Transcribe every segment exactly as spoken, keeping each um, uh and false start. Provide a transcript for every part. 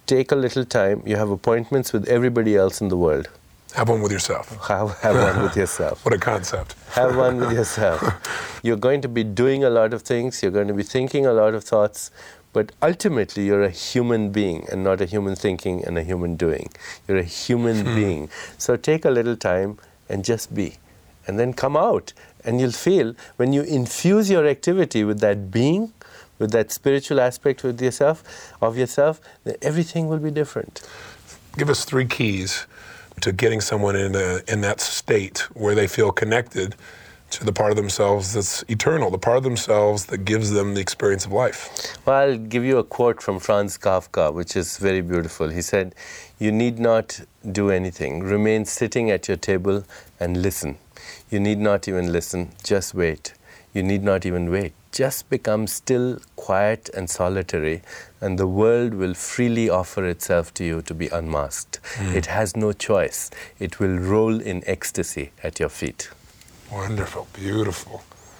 take a little time. You have appointments with everybody else in the world. Have one with yourself. Have, have one with yourself. What a concept. Have one with yourself. You're going to be doing a lot of things. You're going to be thinking a lot of thoughts. But ultimately, you're a human being and not a human thinking and a human doing. You're a human hmm. being. So take a little time and just be. And then come out. And you'll feel, when you infuse your activity with that being, with that spiritual aspect with yourself, of yourself, then everything will be different. Give us three keys to getting someone in a, in that state where they feel connected to the part of themselves that's eternal, the part of themselves that gives them the experience of life. Well, I'll give you a quote from Franz Kafka, which is very beautiful. He said, "You need not do anything. Remain sitting at your table and listen. You need not even listen, just wait. You need not even wait. Just become still, quiet, and solitary, and the world will freely offer itself to you to be unmasked. Mm. It has no choice. It will roll in ecstasy at your feet." Wonderful, beautiful.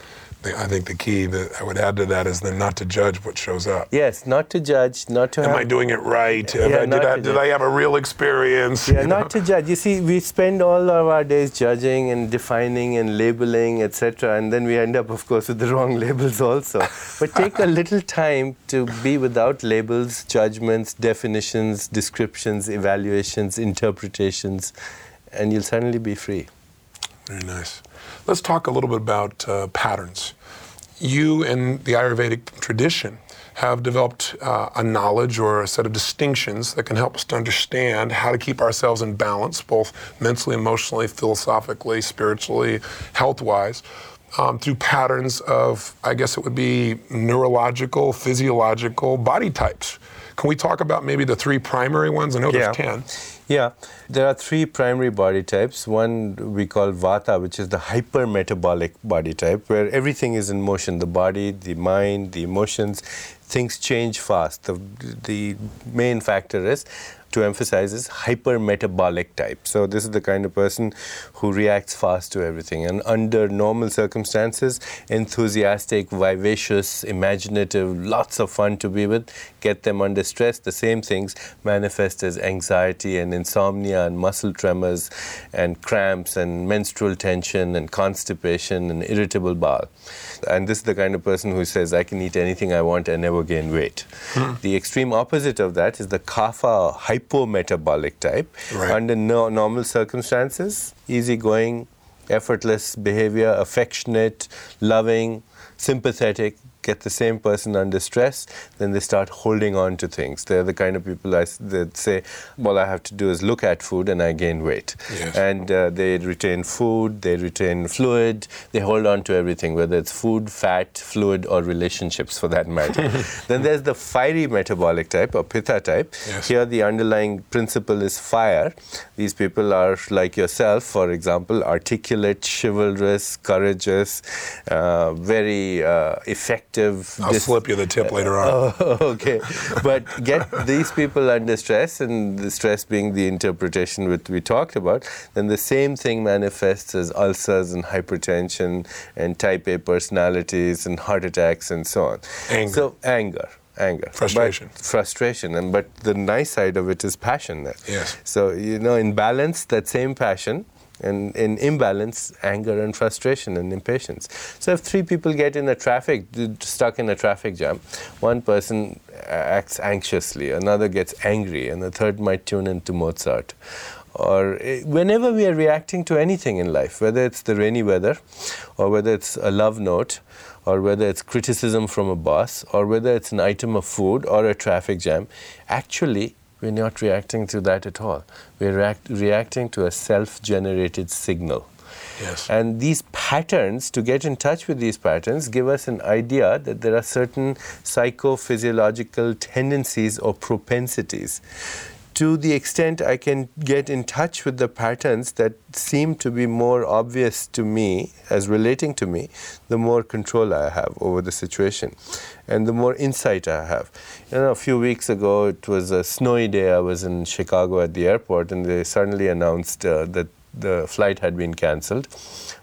I think the key that I would add to that is then not to judge what shows up. Yes, not to judge, not to Am have... I doing it right? Yeah, I, not did, I, to did judge. I have a real experience? Yeah, you not know? to judge. You see, we spend all of our days judging and defining and labeling, et cetera, and then we end up, of course, with the wrong labels also. But take a little time to be without labels, judgments, definitions, descriptions, evaluations, interpretations, and you'll suddenly be free. Very nice. Let's talk a little bit about uh, patterns. You and the Ayurvedic tradition have developed uh, a knowledge or a set of distinctions that can help us to understand how to keep ourselves in balance, both mentally, emotionally, philosophically, spiritually, health-wise, um, through patterns of, I guess it would be neurological, physiological body types. Can we talk about maybe the three primary ones? I know Yeah. there's ten. Yeah, there are three primary body types. One we call Vata, which is the hypermetabolic body type, where everything is in motion. The body, the mind, the emotions, things change fast. The, the main factor is, to emphasize, is hypermetabolic type. So this is the kind of person who reacts fast to everything. And under normal circumstances, enthusiastic, vivacious, imaginative, lots of fun to be with. Get them under stress, the same things manifest as anxiety and insomnia and muscle tremors and cramps and menstrual tension and constipation and irritable bowel. And this is the kind of person who says, I can eat anything I want and never gain weight. Hmm. The extreme opposite of that is the Kapha hypometabolic type. Right. Under no, normal circumstances, easygoing, effortless behavior, affectionate, loving, sympathetic. Get the same person under stress, then they start holding on to things. They're the kind of people I, that say, all I have to do is look at food and I gain weight. Yes. And uh, they retain food, they retain fluid, they hold on to everything, whether it's food, fat, fluid, or relationships for that matter. Then there's the fiery metabolic type, or Pitta type. Yes. Here the underlying principle is fire. These people are like yourself, for example, articulate, chivalrous, courageous, uh, very uh, effective. I'll dis- slip you the tip later on. Oh, okay. But get these people under stress, and the stress being the interpretation which we talked about, then the same thing manifests as ulcers and hypertension and type A personalities and heart attacks and so on. Anger. So anger. Anger. Frustration. But frustration. And but the nice side of it is passion there. Yes. So, you know, in balance, that same passion, and in imbalance, anger and frustration and impatience. So if three people get in a traffic, stuck in a traffic jam, one person acts anxiously, another gets angry, and the third might tune into Mozart. Or whenever we are reacting to anything in life, whether it's the rainy weather, or whether it's a love note, or whether it's criticism from a boss, or whether it's an item of food or a traffic jam, actually, we're not reacting to that at all. We're react- reacting to a self-generated signal. Yes. And these patterns, to get in touch with these patterns, give us an idea that there are certain psychophysiological tendencies or propensities. To the extent I can get in touch with the patterns that seem to be more obvious to me as relating to me, the more control I have over the situation and the more insight I have. You know, a few weeks ago, it was a snowy day. I was in Chicago at the airport, and they suddenly announced uh, that the flight had been cancelled.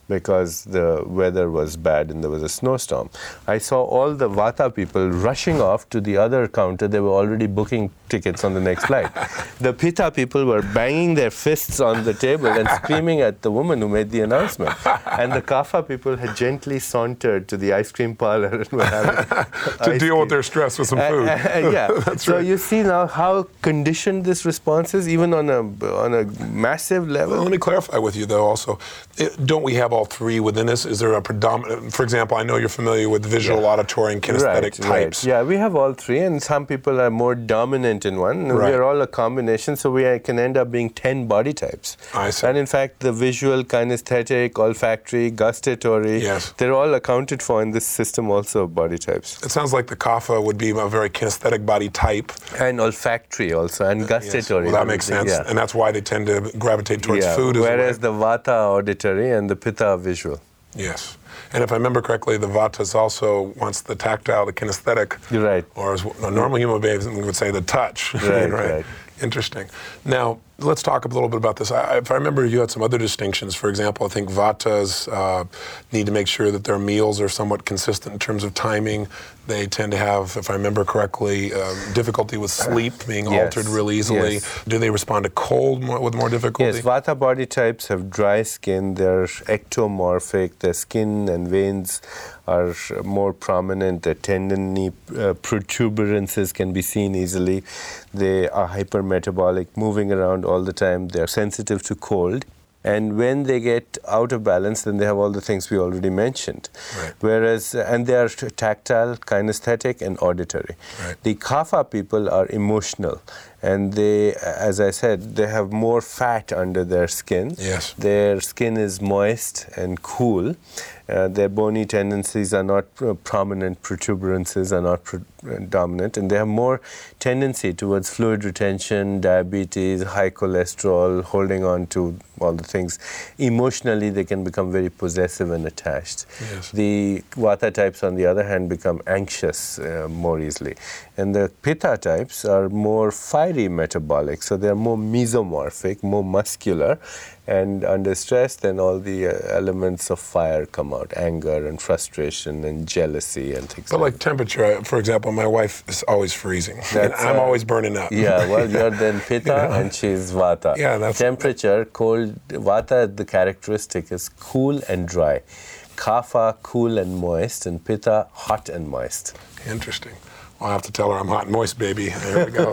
because the weather was bad and there was a snowstorm. I saw all the Vata people rushing off to the other counter. They were already booking tickets on the next flight. The Pitta people were banging their fists on the table and screaming at the woman who made the announcement. And the Kapha people had gently sauntered to the ice cream parlor and were having to deal cream. with their stress with some food. Uh, uh, yeah. so right. you see now how conditioned this response is, even on a on a massive level. Well, let me clarify with you, though, also. It, don't we have all three within us? Is there a predominant, for example, I know you're familiar with visual, yeah. auditory, and kinesthetic right, types. Right. Yeah, we have all three, and some people are more dominant in one. Right. We are all a combination, so we can end up being ten body types. I see. And in fact, the visual, kinesthetic, olfactory, gustatory, yes. they're all accounted for in this system also of body types. It sounds like the Kapha would be a very kinesthetic body type. And olfactory also, and gustatory. Yes. Well, that makes sense, yeah. and that's why they tend to gravitate towards yeah. food as well. Whereas the Vata auditory and the Pitta visual. Yes. And if I remember correctly, the Vatas also wants the tactile, the kinesthetic. You're right. Or as a normal human being would say, the touch. Right, right. right. Interesting. Now, let's talk a little bit about this. I, if I remember, you had some other distinctions. For example, I think Vatas uh, need to make sure that their meals are somewhat consistent in terms of timing. They tend to have, if I remember correctly, um, difficulty with sleep, being yes. altered real easily. Yes. Do they respond to cold more, with more difficulty? Yes, Vata body types have dry skin. They're ectomorphic. Their skin and veins are more prominent. Their tendon uh, protuberances can be seen easily. They are hypermetabolic, moving around all the time. They're sensitive to cold. And when they get out of balance, then they have all the things we already mentioned. Right. Whereas, and they are tactile, kinesthetic, and auditory. Right. The Kapha people are emotional. And they, as I said, they have more fat under their skin. Yes. Their skin is moist and cool. Uh, their bony tendencies are not uh, prominent, protuberances are not pro- uh, dominant, and they have more tendency towards fluid retention, diabetes, high cholesterol, holding on to all the things. Emotionally, they can become very possessive and attached. Yes. The Vata types, on the other hand, become anxious uh, more easily. And the Pitta types are more fiery metabolic, so they're more mesomorphic, more muscular, and under stress, then all the uh, elements of fire come out, anger and frustration and jealousy and things but like like temperature, for example, my wife is always freezing. That's, I'm uh, always burning up. Yeah, well, you're then Pitta Yeah. and she's Vata. Yeah, that's... Temperature, cold, Vata, the characteristic is cool and dry. Kapha, cool and moist, and Pitta, hot and moist. Interesting. I'll have to tell her I'm hot and moist, baby. There we go.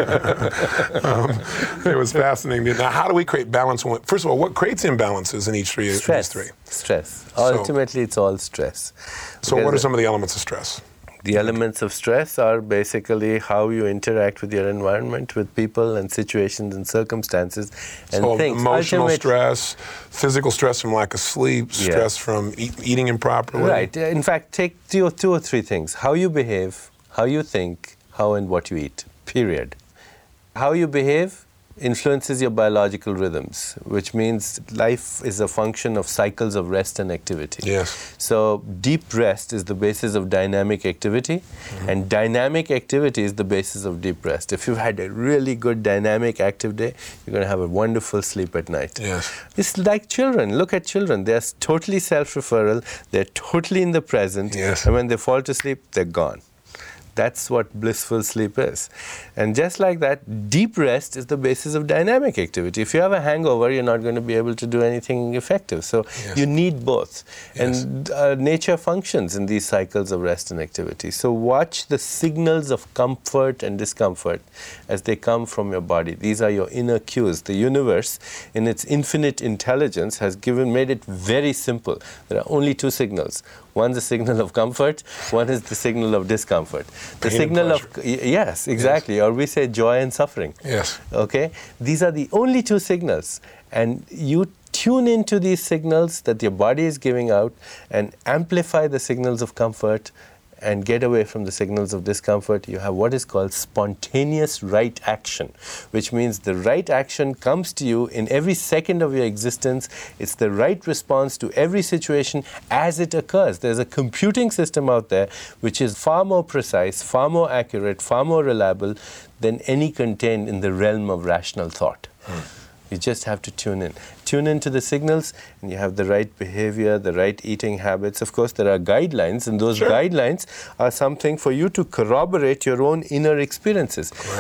um, it was fascinating. Now, how do we create balance? First of all, what creates imbalances in each three? Stress. These three? Stress. So, Ultimately, it's all stress. So what are some of the elements of stress? The elements of stress are basically how you interact with your environment, with people and situations and circumstances and so things. Emotional Ultimate, stress, physical stress from lack of sleep, stress yeah. from eat, eating improperly. Right. In fact, take two or, two or three things. How you behave, how you think, how and what you eat, period. How you behave influences your biological rhythms, which means life is a function of cycles of rest and activity. Yes. So deep rest is the basis of dynamic activity, mm-hmm. and dynamic activity is the basis of deep rest. If you've had a really good dynamic active day, you're going to have a wonderful sleep at night. Yes. It's like children. Look at children. They're totally self-referral. They're totally in the present. Yes. And when they fall to sleep, they're gone. That's what blissful sleep is. And just like that, deep rest is the basis of dynamic activity. If you have a hangover, you're not going to be able to do anything effective. So yes. you need both. Yes. And uh, nature functions in these cycles of rest and activity. So watch the signals of comfort and discomfort as they come from your body. These are your inner cues. The universe, in its infinite intelligence, has given made it very simple. There are only two signals. One's the signal of comfort, one is the signal of discomfort. The Pain signal and of, yes, exactly, yes. Or we say joy and suffering. Yes. Okay? These are the only two signals. And you tune into these signals that your body is giving out and amplify the signals of comfort and get away from the signals of discomfort. You have what is called spontaneous right action, which means the right action comes to you in every second of your existence. It's the right response to every situation as it occurs. There's a computing system out there which is far more precise, far more accurate, far more reliable than any contained in the realm of rational thought. Hmm. You just have to tune in. Tune into the signals, and you have the right behavior, the right eating habits. Of course, there are guidelines, and those Sure. guidelines are something for you to corroborate your own inner experiences. Right.